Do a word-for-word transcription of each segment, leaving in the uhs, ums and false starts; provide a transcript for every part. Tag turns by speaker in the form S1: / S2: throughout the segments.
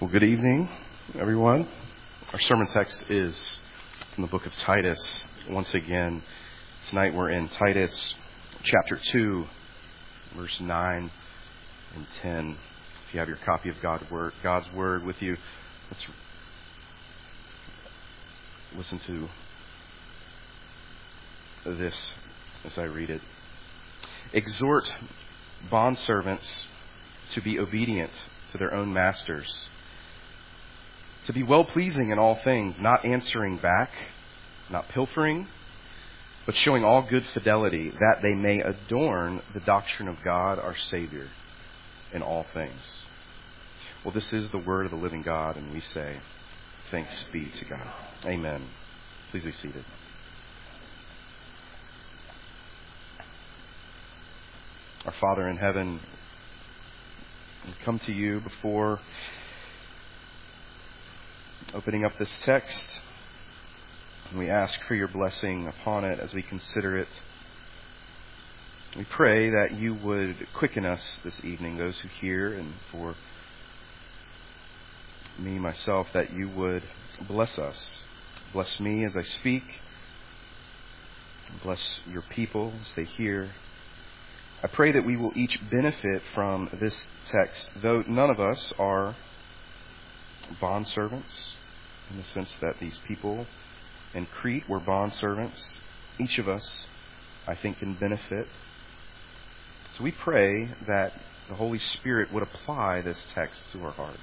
S1: Well, good evening, everyone. Our sermon text is from the book of Titus. Once again, tonight we're in Titus chapter two, verse nine and ten. If you have your copy of God's word, God's word with you, let's listen to this as I read it. Exhort bondservants to be obedient to their own masters, to be well-pleasing in all things, not answering back, not pilfering, but showing all good fidelity, that they may adorn the doctrine of God our Savior in all things. Well, this is the word of the living God, and we say, thanks be to God. Amen. Please be seated. Our Father in heaven, we come to you before opening up this text, and we ask for your blessing upon it as we consider it. We pray that you would quicken us this evening, those who hear, and for me, myself, that you would bless us. Bless me as I speak. Bless your people as they hear. I pray that we will each benefit from this text, though none of us are bondservants, in the sense that these people in Crete were bondservants. Each of us, I think, can benefit. So we pray that the Holy Spirit would apply this text to our hearts.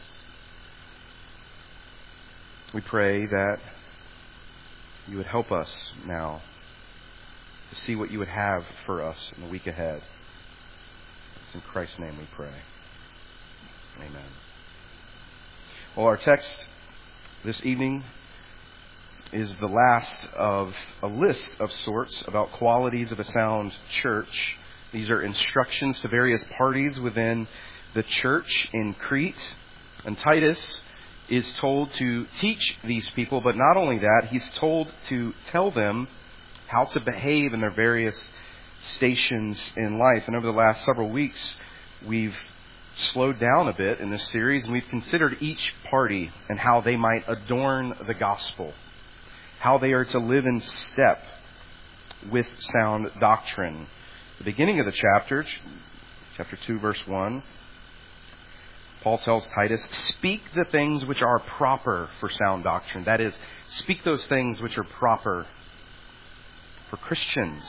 S1: We pray that you would help us now to see what you would have for us in the week ahead. It's in Christ's name we pray. Amen. Well, our text this evening is the last of a list of sorts about qualities of a sound church. These are instructions to various parties within the church in Crete. And Titus is told to teach these people, but not only that, he's told to tell them how to behave in their various stations in life. And over the last several weeks, we've slowed down a bit in this series, and we've considered each party and how they might adorn the gospel, how they are to live in step with sound doctrine. The beginning of the chapter, chapter two, verse one, Paul tells Titus, speak the things which are proper for sound doctrine. That is, speak those things which are proper for Christians.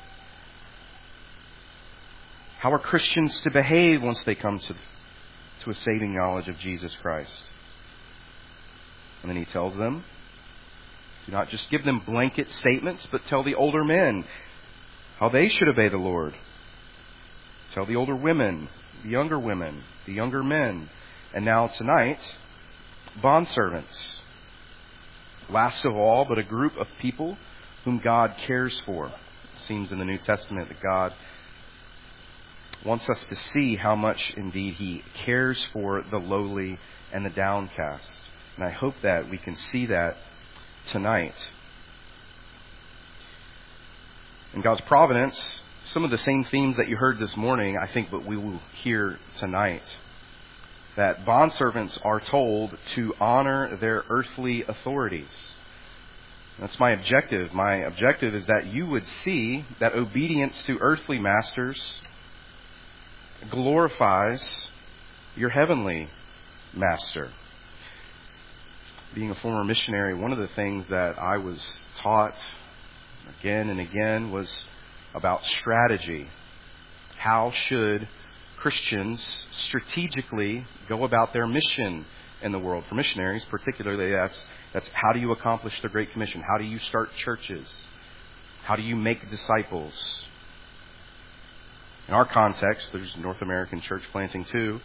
S1: How are Christians to behave once they come to, to a saving knowledge of Jesus Christ? And then he tells them, do not just give them blanket statements, but tell the older men how they should obey the Lord. Tell the older women, the younger women, the younger men. And now tonight, bondservants. Last of all, but a group of people whom God cares for. It seems in the New Testament that God wants us to see how much indeed He cares for the lowly and the downcast. And I hope that we can see that tonight. In God's providence, some of the same themes that you heard this morning, I think what we will hear tonight. That bondservants are told to honor their earthly authorities. That's my objective. My objective is that you would see that obedience to earthly masters glorifies your heavenly master. Being a former missionary, one of the things that I was taught again and again was about strategy. How should Christians strategically go about their mission in the world? For missionaries, particularly, that's that's how do you accomplish the Great Commission? How do you start churches? How do you make disciples? In our context, there's North American church planting too.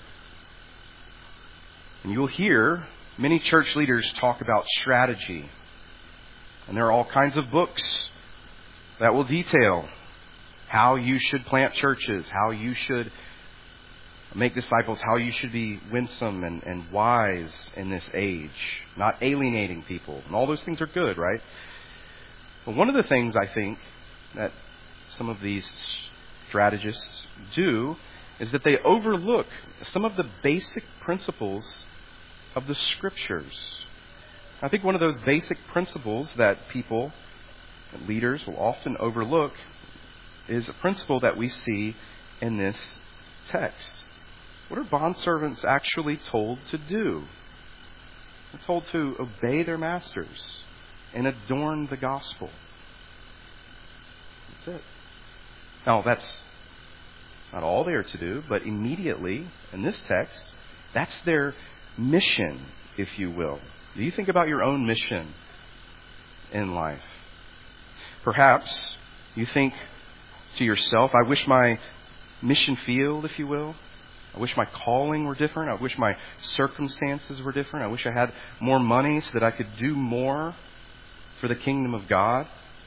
S1: And you'll hear many church leaders talk about strategy. And there are all kinds of books that will detail how you should plant churches, how you should make disciples, how you should be winsome and, and wise in this age, not alienating people. And all those things are good, right? But one of the things I think that some of these strategists do is that they overlook some of the basic principles of the Scriptures. I think one of those basic principles that people, that leaders, will often overlook is a principle that we see in this text. What are bondservants actually told to do? They're told to obey their masters and adorn the gospel. That's it. Now, that's not all they are to do, but immediately in this text, that's their mission, if you will. Do you think about your own mission in life? Perhaps you think to yourself, I wish my mission field, if you will, I wish my calling were different. I wish my circumstances were different. I wish I had more money so that I could do more for the kingdom of God.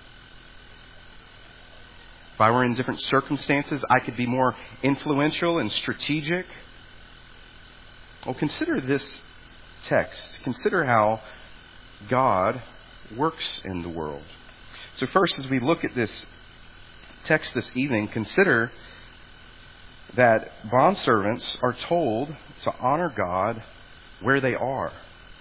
S1: If I were in different circumstances, I could be more influential and strategic. Well, consider this text. Consider how God works in the world. So first, as we look at this text this evening, consider that bondservants are told to honor God where they are.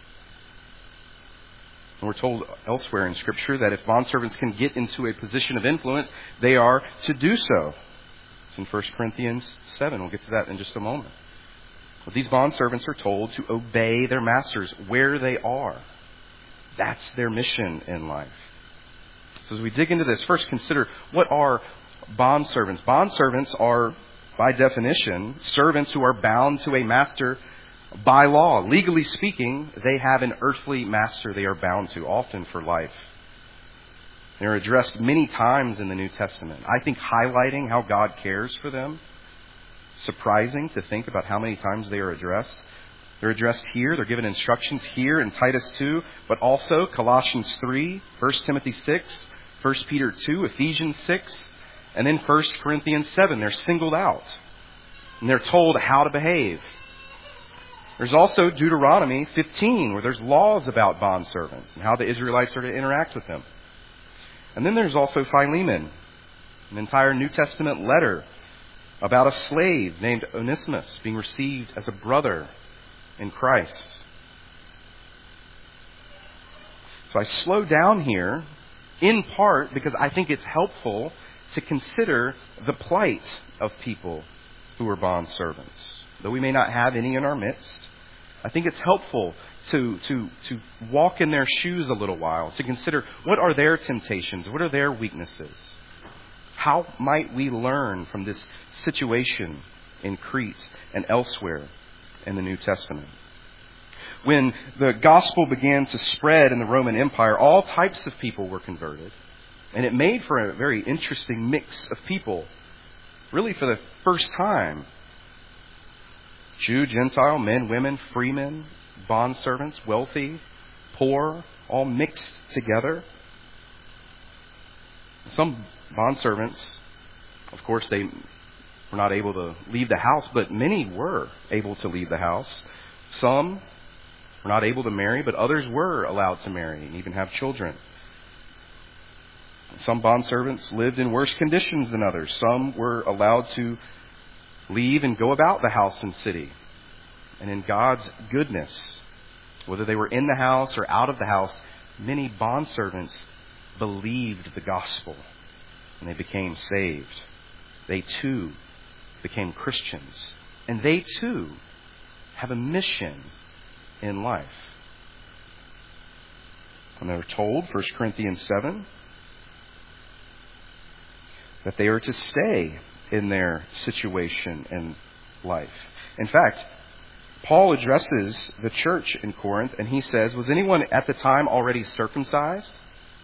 S1: And we're told elsewhere in Scripture that if bondservants can get into a position of influence, they are to do so. It's in First Corinthians seven. We'll get to that in just a moment. But these bondservants are told to obey their masters where they are. That's their mission in life. So as we dig into this, first consider, what are bondservants? Bondservants are, by definition, servants who are bound to a master by law. Legally speaking, they have an earthly master they are bound to, often for life. They are addressed many times in the New Testament. I think highlighting how God cares for them. Surprising to think about how many times they are addressed. They're addressed here. They're given instructions here in Titus two, but also Colossians three, First Timothy six, First Peter two, Ephesians six, and then First Corinthians seven. They're singled out. And they're told how to behave. There's also Deuteronomy fifteen, where there's laws about bondservants and how the Israelites are to interact with them. And then there's also Philemon, an entire New Testament letter about a slave named Onesimus being received as a brother in Christ. So I slow down here in part because I think it's helpful to consider the plight of people who are bondservants. Though we may not have any in our midst, I think it's helpful to, to, to walk in their shoes a little while, to consider what are their temptations, what are their weaknesses. How might we learn from this situation in Crete and elsewhere in the New Testament? When the gospel began to spread in the Roman Empire, all types of people were converted. And it made for a very interesting mix of people, really for the first time. Jew, Gentile, men, women, freemen, bondservants, wealthy, poor, all mixed together. Some bondservants, of course, they were not able to leave the house, but many were able to leave the house. Some were not able to marry, but others were allowed to marry and even have children. Some bondservants lived in worse conditions than others. Some were allowed to leave and go about the house and city. And in God's goodness, whether they were in the house or out of the house, many bondservants believed the gospel and they became saved. They too became Christians. And they too have a mission in life. And they're told, First Corinthians seven, that they are to stay in their situation in life. In fact, Paul addresses the church in Corinth and he says, was anyone at the time already circumcised?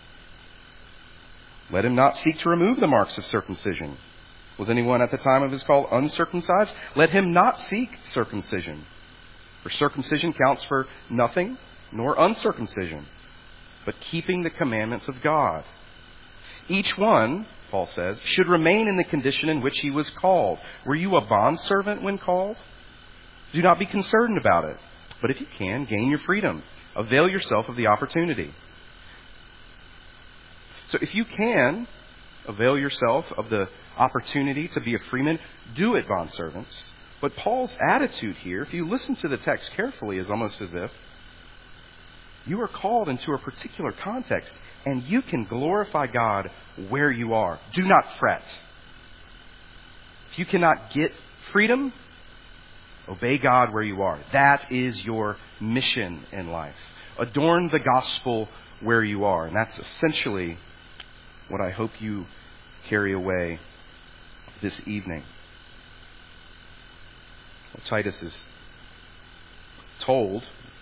S1: Let him not seek to remove the marks of circumcision. Was anyone at the time of his call uncircumcised? Let him not seek circumcision. For circumcision counts for nothing, nor uncircumcision, but keeping the commandments of God. Each one, Paul says, should remain in the condition in which he was called. Were you a bondservant when called? Do not be concerned about it. But if you can, gain your freedom. Avail yourself of the opportunity. So if you can avail yourself of the opportunity to be a freeman, do it, bondservants. But Paul's attitude here, if you listen to the text carefully, is almost as if you are called into a particular context and you can glorify God where you are. Do not fret. If you cannot get freedom, obey God where you are. That is your mission in life. Adorn the gospel where you are. And that's essentially what I hope you carry away this evening. Well, Titus is told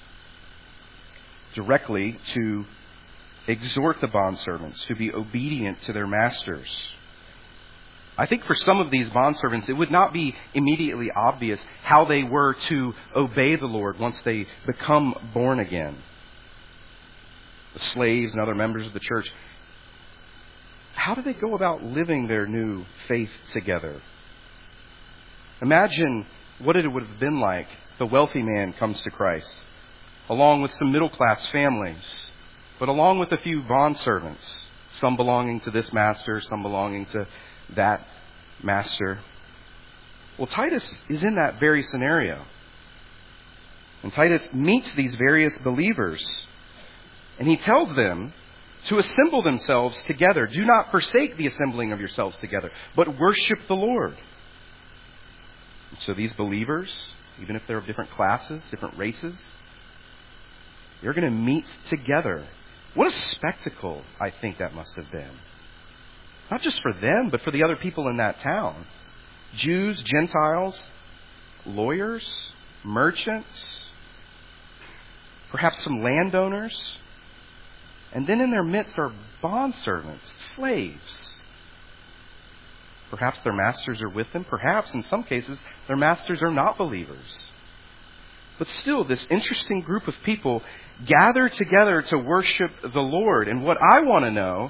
S1: directly to exhort the bondservants to be obedient to their masters. I think for some of these bondservants, it would not be immediately obvious how they were to obey the Lord once they become born again. The slaves and other members of the church, how do they go about living their new faith together? Imagine what it would have been like if the wealthy man comes to Christ, along with some middle-class families, but along with a few bondservants, some belonging to this master, some belonging to that master. Well, Titus is in that very scenario. And Titus meets these various believers, and he tells them to assemble themselves together. Do not forsake the assembling of yourselves together, but worship the Lord. And so these believers, even if they're of different classes, different races, they're going to meet together. What a spectacle I think that must have been. Not just for them, but for the other people in that town. Jews, Gentiles, lawyers, merchants, perhaps some landowners. And then in their midst are bondservants, slaves. Perhaps their masters are with them. Perhaps, in some cases, their masters are not believers. But still, this interesting group of people gather together to worship the Lord. And what I want to know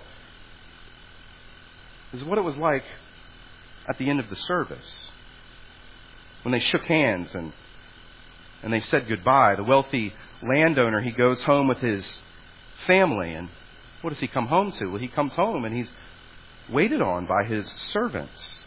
S1: is what it was like at the end of the service. When they shook hands and, and they said goodbye. The wealthy landowner, he goes home with his family. And what does he come home to? Well, he comes home and he's waited on by his servants.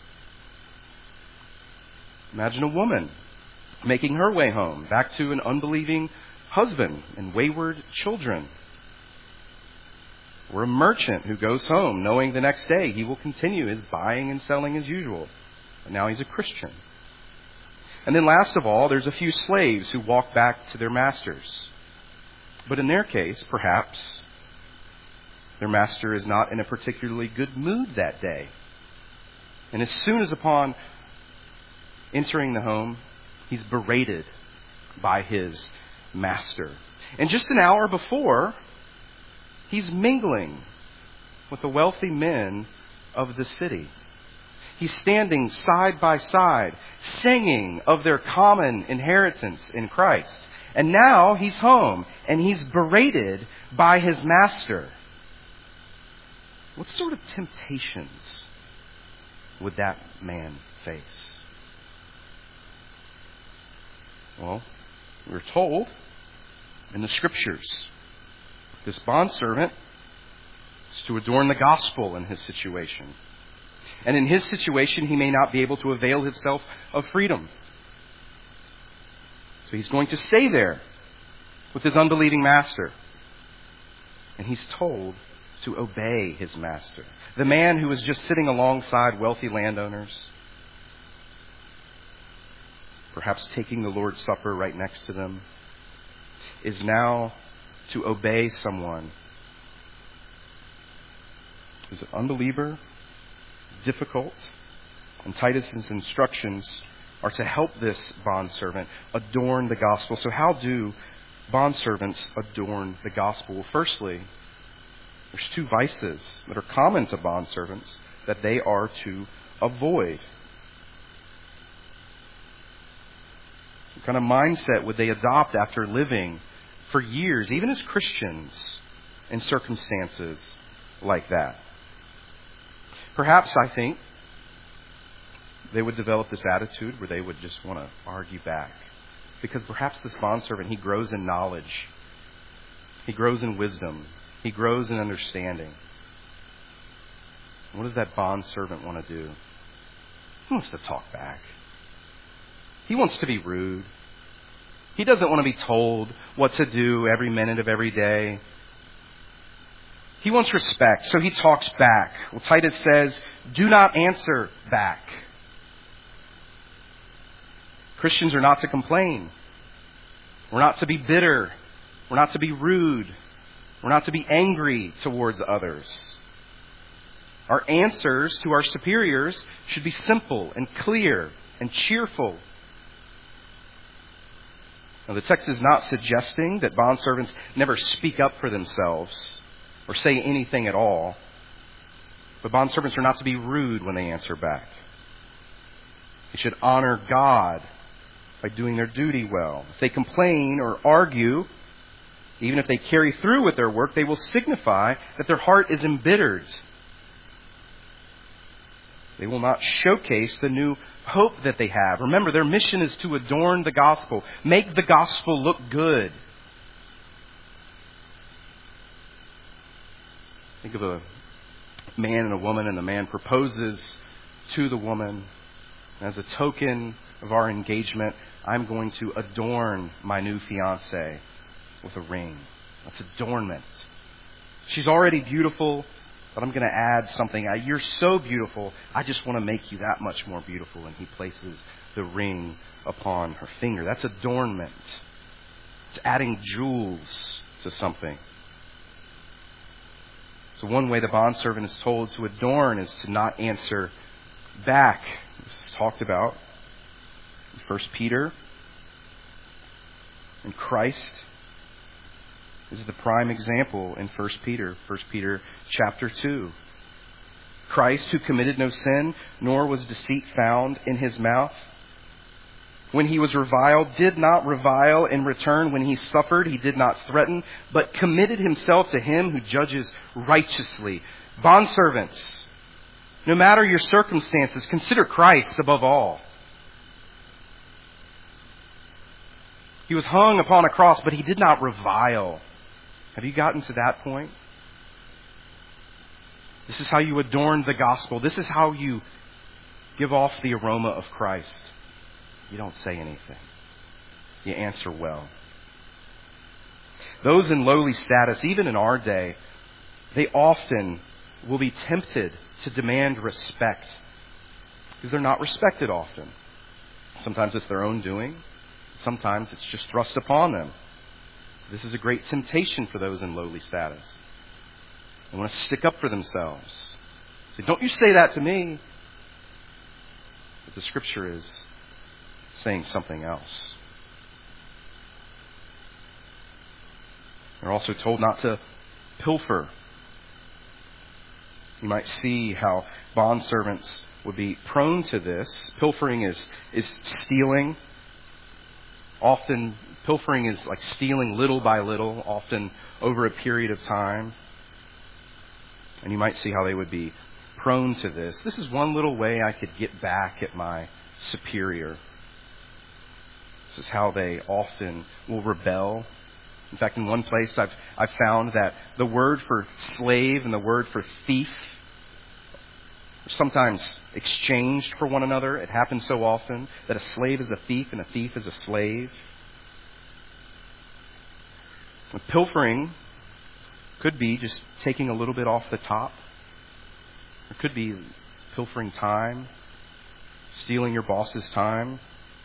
S1: Imagine a woman making her way home, back to an unbelieving husband and wayward children. Or a merchant who goes home knowing the next day he will continue his buying and selling as usual. And now he's a Christian. And then last of all, there's a few slaves who walk back to their masters. But in their case, perhaps, their master is not in a particularly good mood that day. And as soon as upon entering the home, he's berated by his master. And just an hour before, he's mingling with the wealthy men of the city. He's standing side by side, singing of their common inheritance in Christ. And now he's home, and he's berated by his master. What sort of temptations would that man face? Well, we're told in the Scriptures, this bondservant is to adorn the gospel in his situation. And in his situation, he may not be able to avail himself of freedom. So he's going to stay there with his unbelieving master. And he's told to obey his master. The man who was just sitting alongside wealthy landowners, perhaps taking the Lord's Supper right next to them, is now to obey someone who's an unbeliever, difficult, and Titus's instructions are to help this bondservant adorn the gospel. So how do bondservants adorn the gospel? Well, firstly, there's two vices that are common to bondservants that they are to avoid. What kind of mindset would they adopt after living for years, even as Christians, in circumstances like that? Perhaps, I think, they would develop this attitude where they would just want to argue back. Because perhaps this bondservant, he grows in knowledge. He grows in wisdom. He grows in understanding. What does that bondservant want to do? He wants to talk back. He wants to be rude. He doesn't want to be told what to do every minute of every day. He wants respect, so he talks back. Well, Titus says, do not answer back. Christians are not to complain. We're not to be bitter. We're not to be rude. We're not to be angry towards others. Our answers to our superiors should be simple and clear and cheerful. Now, the text is not suggesting that bondservants never speak up for themselves or say anything at all. But bondservants are not to be rude when they answer back. They should honor God by doing their duty well. If they complain or argue, even if they carry through with their work, they will signify that their heart is embittered. They will not showcase the new hope that they have. Remember, their mission is to adorn the gospel, make the gospel look good. Think of a man and a woman, and the man proposes to the woman. As a token of our engagement, I'm going to adorn my new fiancé with a ring. That's adornment. She's already beautiful, but I'm going to add something. You're so beautiful, I just want to make you that much more beautiful. And he places the ring upon her finger. That's adornment. It's adding jewels to something. So one way the bondservant is told to adorn is to not answer back. This is talked about in First Peter. And Christ is the prime example in First Peter. First Peter chapter two. Christ, who committed no sin, nor was deceit found in his mouth. When he was reviled, did not revile in return. When he suffered, he did not threaten, but committed himself to him who judges righteously. Bondservants, no matter your circumstances, consider Christ above all. He was hung upon a cross, but he did not revile. Have you gotten to that point? This is how you adorn the gospel. This is how you give off the aroma of Christ. You don't say anything. You answer well. Those in lowly status, even in our day, they often will be tempted to demand respect because they're not respected often. Sometimes it's their own doing. Sometimes it's just thrust upon them. So this is a great temptation for those in lowly status. They want to stick up for themselves. Say, don't you say that to me. But the Scripture is saying something else. They're also told not to pilfer. You might see how bondservants would be prone to this. Pilfering is, is stealing. Often, pilfering is like stealing little by little, often over a period of time. And you might see how they would be prone to this. This is one little way I could get back at my superior. This is how they often will rebel. In fact, in one place I've, I've found that the word for slave and the word for thief are sometimes exchanged for one another. It happens so often that a slave is a thief and a thief is a slave. And pilfering could be just taking a little bit off the top. It could be pilfering time, stealing your boss's time.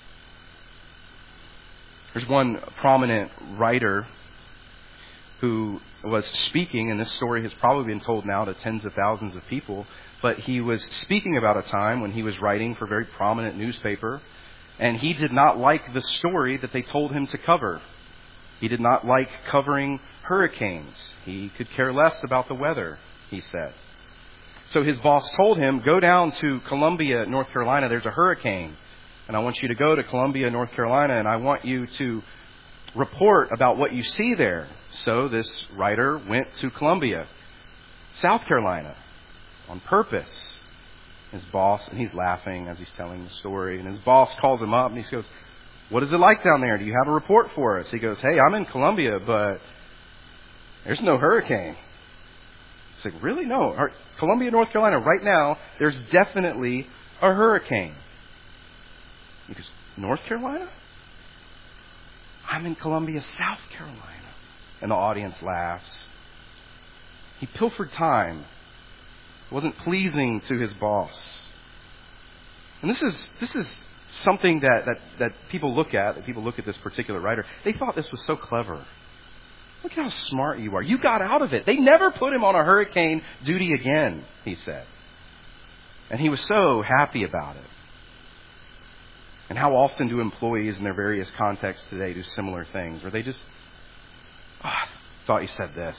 S1: There's one prominent writer who was speaking, and this story has probably been told now to tens of thousands of people, but he was speaking about a time when he was writing for a very prominent newspaper, and he did not like the story that they told him to cover. He did not like covering hurricanes. He could care less about the weather, he said. So his boss told him, go down to Columbia, North Carolina, there's a hurricane. And I want you to go to Columbia, North Carolina, and I want you to report about what you see there. So this writer went to Columbia, South Carolina, on purpose. His boss, and he's laughing as he's telling the story, and his boss calls him up and he goes, what is it like down there? Do you have a report for us? He goes, hey, I'm in Columbia, but there's no hurricane. He's like, really? No. Columbia, North Carolina, right now, there's definitely a hurricane. He goes, North Carolina? I'm in Columbia, South Carolina. And the audience laughs. He pilfered time. It wasn't pleasing to his boss. And this is this is something that, that, that people look at, that people look at this particular writer. They thought this was so clever. Look how smart you are. You got out of it. They never put him on a hurricane duty again, he said. And he was so happy about it. And how often do employees in their various contexts today do similar things? Where they just, oh, I thought you said this.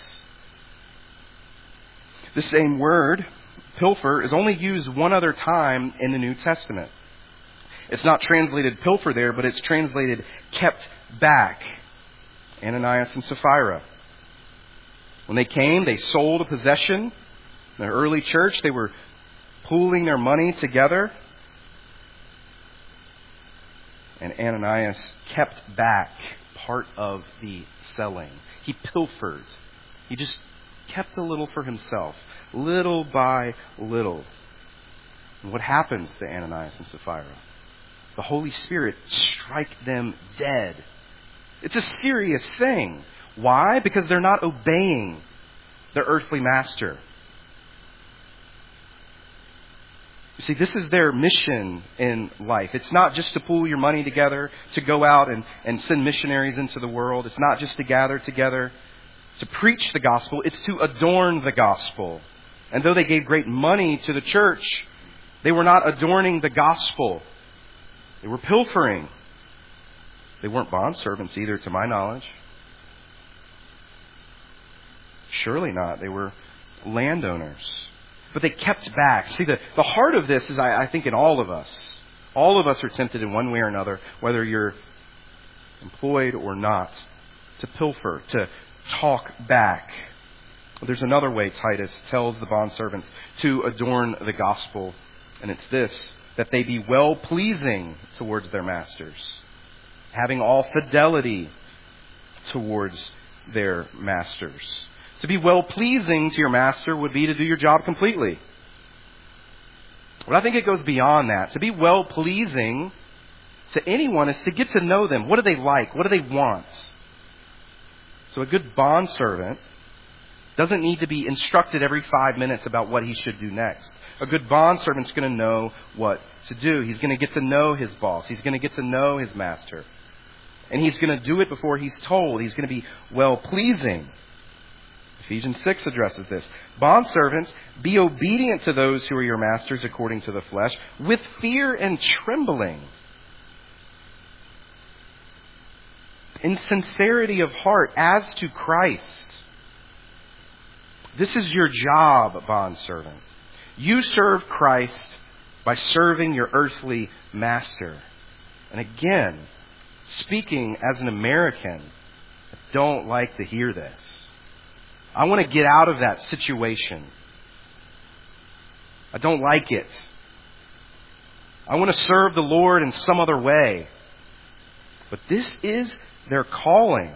S1: The same word, pilfer, is only used one other time in the New Testament. It's not translated pilfer there, but it's translated kept back. Ananias and Sapphira. When they came, they sold a possession. In the early church, they were pooling their money together. And Ananias kept back part of the selling. He pilfered. He just kept a little for himself, little by little. And what happens to Ananias and Sapphira? The Holy Spirit strike them dead. It's a serious thing. Why? Because they're not obeying their earthly master. You see, this is their mission in life. It's not just to pool your money together, to go out and, and send missionaries into the world. It's not just to gather together to preach the gospel. It's to adorn the gospel. And though they gave great money to the church, they were not adorning the gospel. They were pilfering. They weren't bondservants either, to my knowledge. Surely not. They were landowners. But they kept back. See, the, the heart of this is, I, I think, in all of us. All of us are tempted in one way or another, whether you're employed or not, to pilfer, to talk back. There's another way Titus tells the bondservants to adorn the gospel, and it's this, that they be well-pleasing towards their masters, having all fidelity towards their masters. To be well-pleasing to your master would be to do your job completely. But I think it goes beyond that. To be well-pleasing to anyone is to get to know them. What do they like? What do they want? So a good bondservant doesn't need to be instructed every five minutes about what he should do next. A good bondservant's going to know what to do. He's going to get to know his boss. He's going to get to know his master. And he's going to do it before he's told. He's going to be well-pleasing. Ephesians six addresses this. Bondservants, be obedient to those who are your masters according to the flesh, with fear and trembling, in sincerity of heart, as to Christ. This is your job, bondservant. You serve Christ by serving your earthly master. And again, speaking as an American, I don't like to hear this. I want to get out of that situation. I don't like it. I want to serve the Lord in some other way. But this is their calling.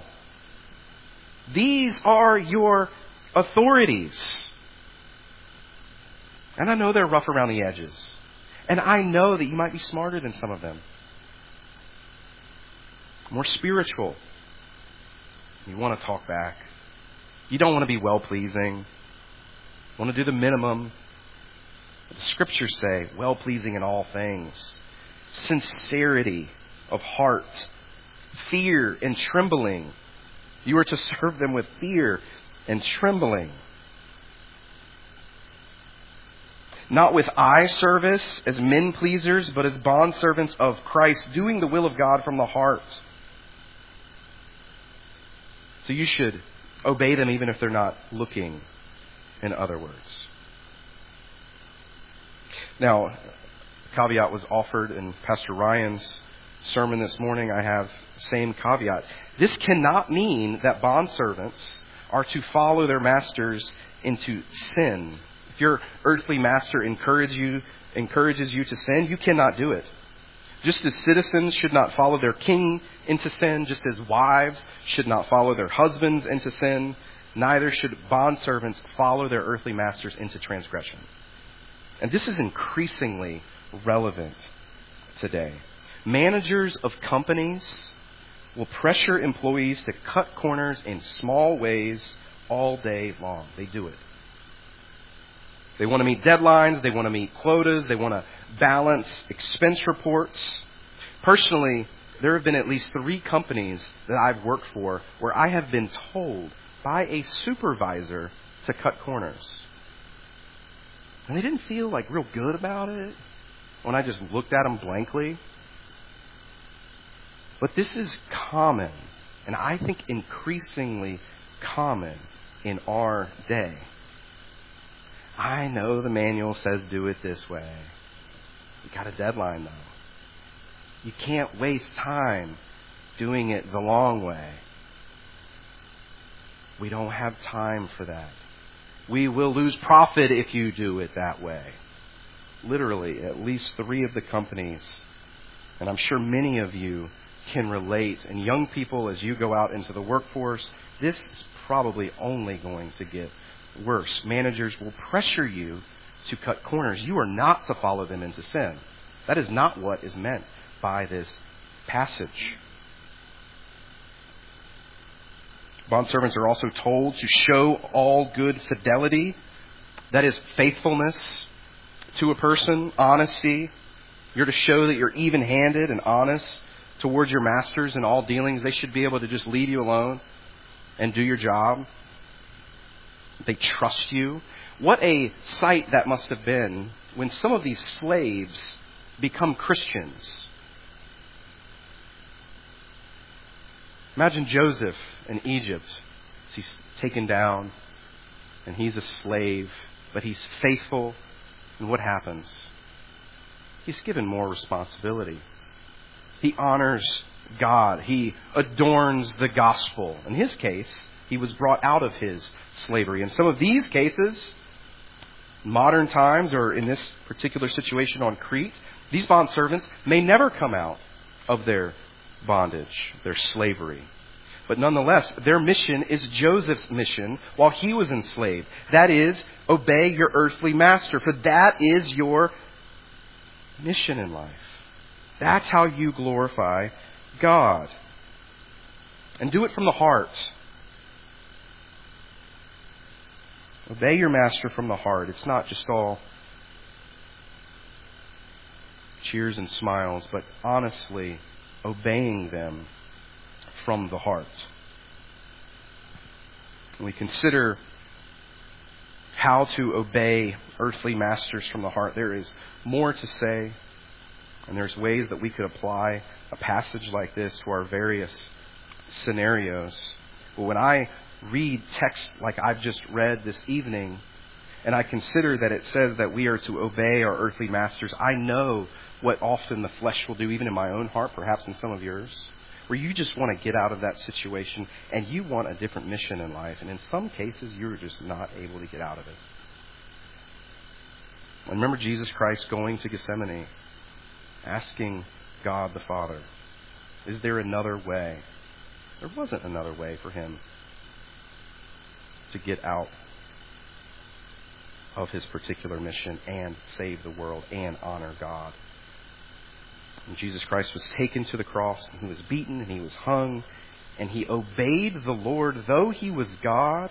S1: These are your authorities. And I know they're rough around the edges. And I know that you might be smarter than some of them. More spiritual. You want to talk back. You don't want to be well-pleasing. You want to do the minimum. But the Scriptures say, well-pleasing in all things. Sincerity of heart. Fear and trembling. You are to serve them with fear and trembling. Not with eye service as men pleasers, but as bondservants of Christ, doing the will of God from the heart. So you should obey them even if they're not looking, in other words. Now, a caveat was offered in Pastor Ryan's sermon this morning. I have the same caveat. This cannot mean that bondservants are to follow their masters into sin. If your earthly master encourage you, encourages you to sin, you cannot do it. Just as citizens should not follow their king into sin, just as wives should not follow their husbands into sin, neither should bondservants follow their earthly masters into transgression. And this is increasingly relevant today. Managers of companies will pressure employees to cut corners in small ways all day long. They do it. They want to meet deadlines. They want to meet quotas. They want to balance expense reports. Personally, there have been at least three companies that I've worked for where I have been told by a supervisor to cut corners. And they didn't feel like real good about it when I just looked at them blankly. But this is common, and I think increasingly common in our day. I know the manual says do it this way. You got a deadline, though. You can't waste time doing it the long way. We don't have time for that. We will lose profit if you do it that way. Literally, at least three of the companies, and I'm sure many of you can relate. And young people, as you go out into the workforce, this is probably only going to get worse. Managers will pressure you to cut corners. You are not to follow them into sin. That is not what is meant by this passage. Bondservants are also told to show all good fidelity. That is faithfulness to a person, honesty. You're to show that you're even-handed and honest towards your masters in all dealings. They should be able to just leave you alone and do your job. They trust you. What a sight that must have been when some of these slaves become Christians. Imagine Joseph in Egypt. He's taken down and he's a slave, but he's faithful. And what happens? He's given more responsibility. He honors God. He adorns the gospel. In his case, he was brought out of his slavery. In some of these cases, modern times, or in this particular situation on Crete, these bondservants may never come out of their bondage, their slavery. But nonetheless, their mission is Joseph's mission while he was enslaved. That is, obey your earthly master, for that is your mission in life. That's how you glorify God. And do it from the heart. Obey your master from the heart. It's not just all cheers and smiles, but honestly obeying them from the heart. When we consider how to obey earthly masters from the heart, there is more to say, and there's ways that we could apply a passage like this to our various scenarios. But when I read text like I've just read this evening, and I consider that it says that we are to obey our earthly masters, I know what often the flesh will do, even in my own heart, perhaps in some of yours, where you just want to get out of that situation and you want a different mission in life. And in some cases, you're just not able to get out of it. And remember Jesus Christ going to Gethsemane, asking God the Father, is there another way? There wasn't another way for him to get out of his particular mission and save the world and honor God. And Jesus Christ was taken to the cross, and he was beaten, and he was hung, and he obeyed the Lord. Though he was God,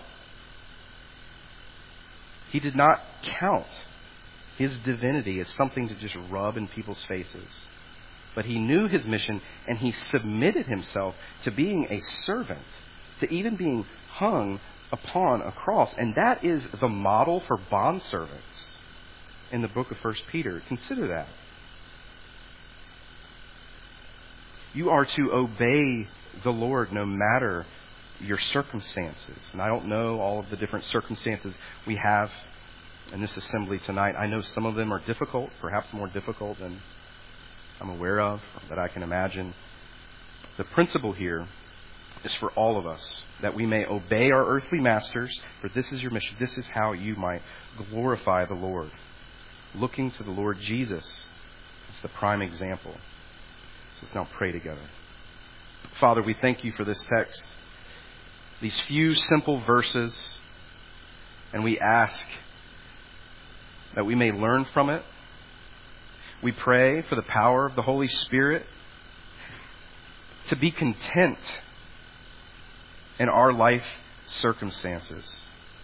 S1: he did not count his divinity as something to just rub in people's faces. But he knew his mission, and he submitted himself to being a servant, to even being hung upon a cross. And that is the model for bondservants in the book of First Peter. Consider that. You are to obey the Lord no matter your circumstances. And I don't know all of the different circumstances we have in this assembly tonight. I know some of them are difficult, perhaps more difficult than I'm aware of, that I can imagine. The principle here is for all of us, that we may obey our earthly masters, for this is your mission. This is how you might glorify the Lord. Looking to the Lord Jesus as the prime example. So let's now pray together. Father, we thank you for this text, these few simple verses, and we ask that we may learn from it. We pray for the power of the Holy Spirit to be content in our life circumstances.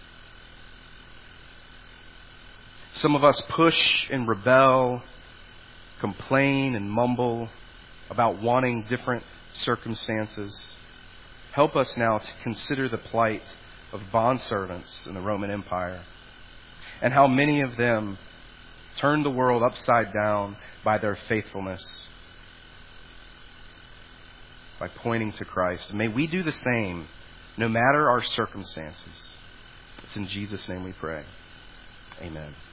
S1: Some of us push and rebel, complain and mumble about wanting different circumstances. Help us now to consider the plight of bondservants in the Roman Empire and how many of them turned the world upside down by their faithfulness, by pointing to Christ. May we do the same no matter our circumstances. It's in Jesus' name we pray. Amen.